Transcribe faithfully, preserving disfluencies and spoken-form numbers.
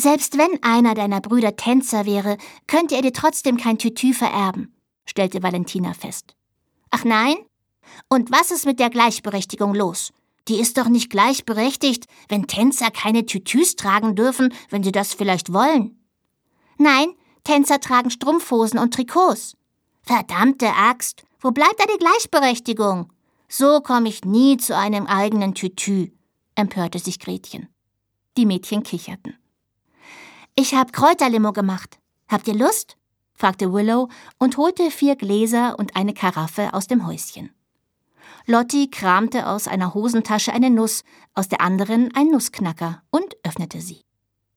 Selbst wenn einer deiner Brüder Tänzer wäre, könnte er dir trotzdem kein Tütü vererben, stellte Valentina fest. Ach nein? Und was ist mit der Gleichberechtigung los? Die ist doch nicht gleichberechtigt, wenn Tänzer keine Tütüs tragen dürfen, wenn sie das vielleicht wollen. Nein, Tänzer tragen Strumpfhosen und Trikots. Verdammte Axt, wo bleibt da die Gleichberechtigung? So komme ich nie zu einem eigenen Tütü, empörte sich Gretchen. Die Mädchen kicherten. Ich hab Kräuterlimo gemacht. Habt ihr Lust? Fragte Willow und holte vier Gläser und eine Karaffe aus dem Häuschen. Lottie kramte aus einer Hosentasche eine Nuss, aus der anderen ein Nussknacker und öffnete sie.